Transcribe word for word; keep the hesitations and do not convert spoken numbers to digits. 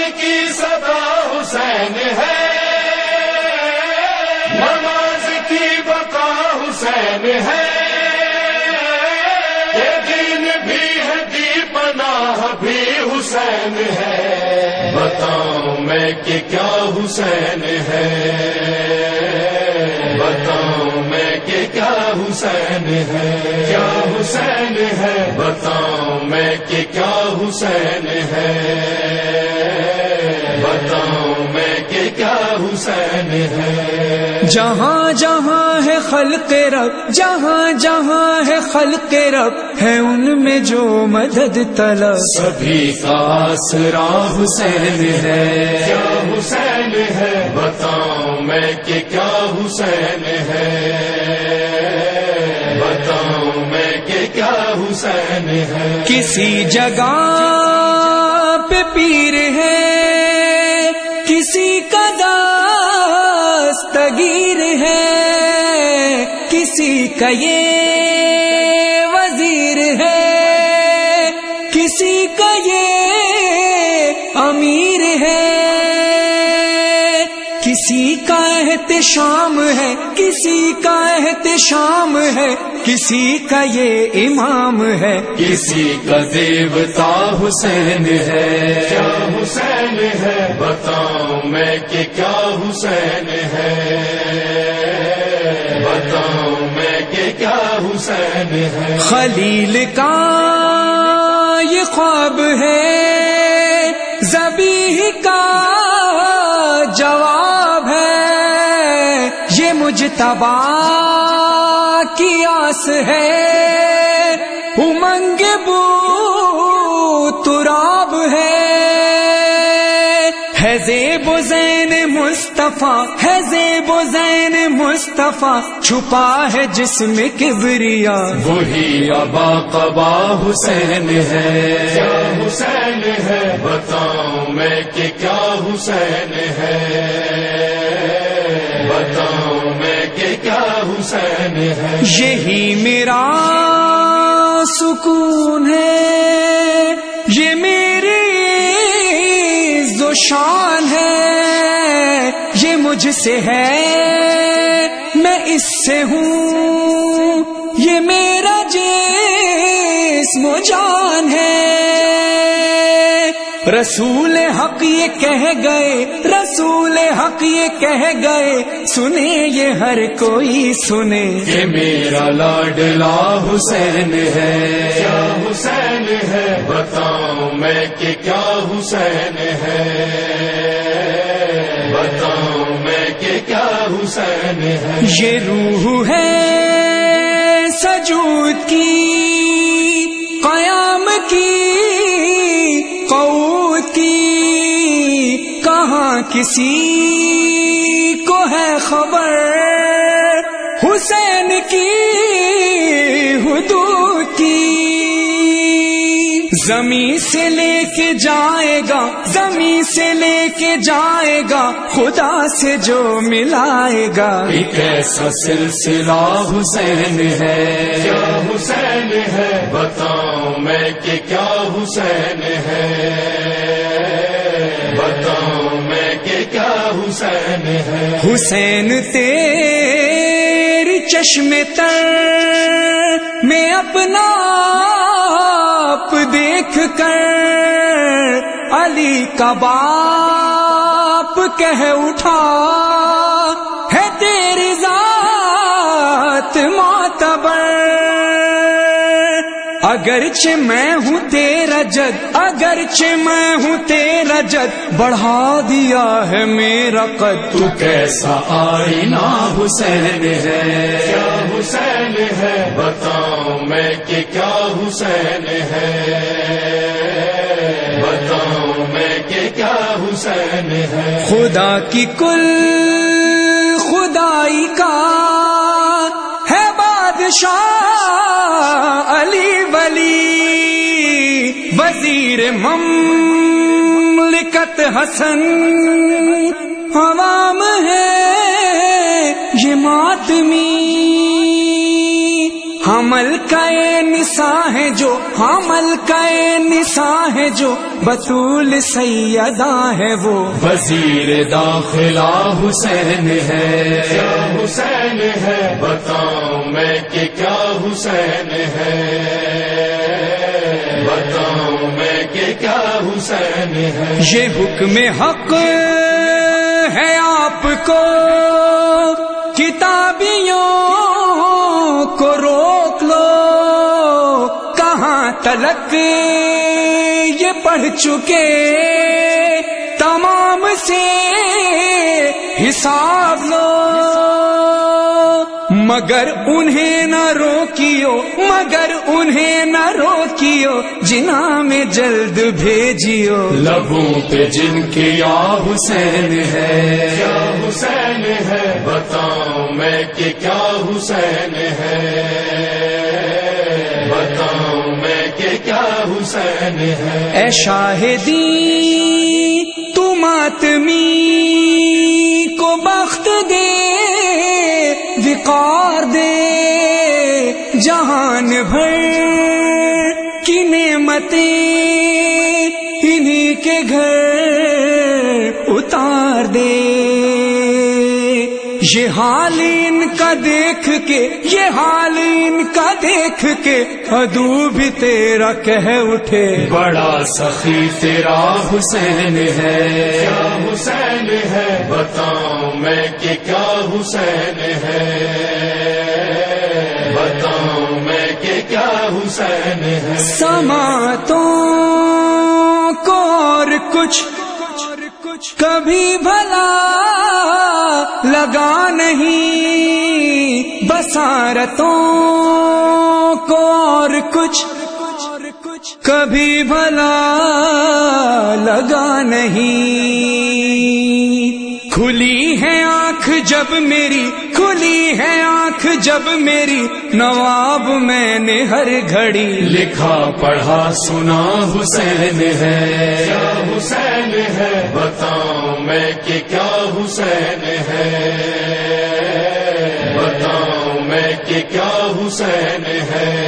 کی صدا حسین ہے، نماز کی بقا حسین ہے، یہ دین بھی ہے دی پناہ بھی حسین ہے، بتاؤں میں کہ کیا حسین ہے، بتاؤں میں کہ کیا حسین ہے، کیا حسین ہے، بتاؤں میں کہ کیا حسین ہے، بتاؤں میں کہ کیا حسین ہے۔ جہاں جہاں ہے خلق رب، جہاں جہاں ہے خلق رب، ہے ان میں جو مدد طلب، سبھی کا آسرا حسین ہے، کیا حسین ہے، بتاؤں میں کہ کیا حسین ہے، بتاؤں میں کہ کیا حسین ہے۔ کسی جگہ پہ پیر ہے، کسی کا دستگیر ہے، کسی کا یہ وزیر ہے، کسی کا یہ امیر ہے، کسی کا احتشام ہے، کسی کا احتشام ہے، کسی کا یہ امام ہے، کسی کا دیوتا حسین ہے، کیا حسین ہے، بتاؤں میں کہ کیا حسین ہے، بتاؤں میں کہ کیا حسین ہے۔ خلیل کا یہ خواب ہے، ذبیح کا جواب ہے، یہ مجتبی کی آس ہے، امنگ بو تراب ہے، ہے زیب و زین مصطفیٰ، ہے زیب و زین مصطفیٰ، چھپا ہے جسم کبریا، وہی ابا قبا حسین ہے، کیا حسین ہے، بتاؤں میں کہ کیا حسین ہے، بتاؤں میں کہ کیا حسین ہے۔ یہی میرا سکون ہے، یہ میری ذو شان ہے، یہ مجھ سے ہے میں اس سے ہوں، یہ میرا جسم و جان ہے۔ رسول حق یہ کہہ گئے، رسول حق یہ کہہ گئے، سنے یہ ہر کوئی سنے، کہ میرا لاڈلا حسین ہے، کیا حسین ہے، بتاؤں میں کہ کیا حسین ہے، بتاؤں میں کہ کیا حسین ہے۔ یہ روح ہے سجود کی، قیام کی، قعود کی، کہاں کسی کو ہے خبر حسین کی حدود کی۔ زمین سے لے کے جائے گا، زمین سے لے کے جائے گا، خدا سے جو ملائے گا، ایک ایسا سلسلہ حسین ہے، کیا حسین ہے، بتاؤں میں کہ کیا حسین ہے، بتاؤں میں کہ کیا حسین ہے۔ حسین تیری چشم تر میں اپنا آپ دیکھ کر، علی کا باپ کہہ اٹھا ہے تیری ذات معتبر، اگرچہ میں ہوں تیرا جد، اگرچہ میں ہوں تیرا جد، بڑھا دیا ہے میرا قد، تو کیسا آئینہ حسین ہے، کیا حسین ہے، بتاؤں میں کہ کیا حسین ہے، بتاؤں میں کہ کیا حسین ہے۔ خدا کی کل خدائی کا ہے بادشاہ علی ولی، وزیر مملکت حسن، عوام ہے یہ ماتمی، حمل کا نساں ہے جو، حمل کا نساں ہے جو، بطول سیدہ ہے وہ، وزیر داخلہ حسین ہے، کیا حسین ہے بتاؤں میں کہ کیا حسین ہے، بتاؤں میں کہ کیا حسین ہے۔ یہ حکم حق ہے آپ کو، کتابیوں کو روک لو، کہاں تلک یہ پڑھ چکے تمام سے حساب لو، مگر انہیں نہ روکیو، مگر انہیں نہ روکیو، جناح میں جلد بھیجیو، لبوں پہ جن کے یا حسین ہے، کیا حسین ہے بتاؤں میں کہ کیا حسین ہے، بتاؤں میں کہ کیا حسین ہے۔ اے شاہدی تو ماتمی کو بخت دے، وقار دے، جہان بھر کی نعمتیں انہی کے گھر اتار دے، یہ حال ان کا دیکھ کے، یہ حال ان کا دیکھ کے عدو بھی تیرا کہہ اٹھے، بڑا سخی تیرا حسین ہے، کیا حسین ہے بتاؤں میں کہ کیا حسین ہے، بتاؤں میں کہ کیا حسین ہے۔ سماعتوں کو اور کچھ کبھی بھلا لگا نہیں، بصارتوں کو اور کچھ کبھی بھلا لگا نہیں، کھلی ہے آنکھ جب میری، کھلی ہے آنکھ جب میری، نواب میں نے ہر گھڑی لکھا پڑھا سنا حسین ہے، کیا حسین ہے بتاؤں میں کہ کیا حسین ہے، بتاؤں میں کہ کیا حسین ہے۔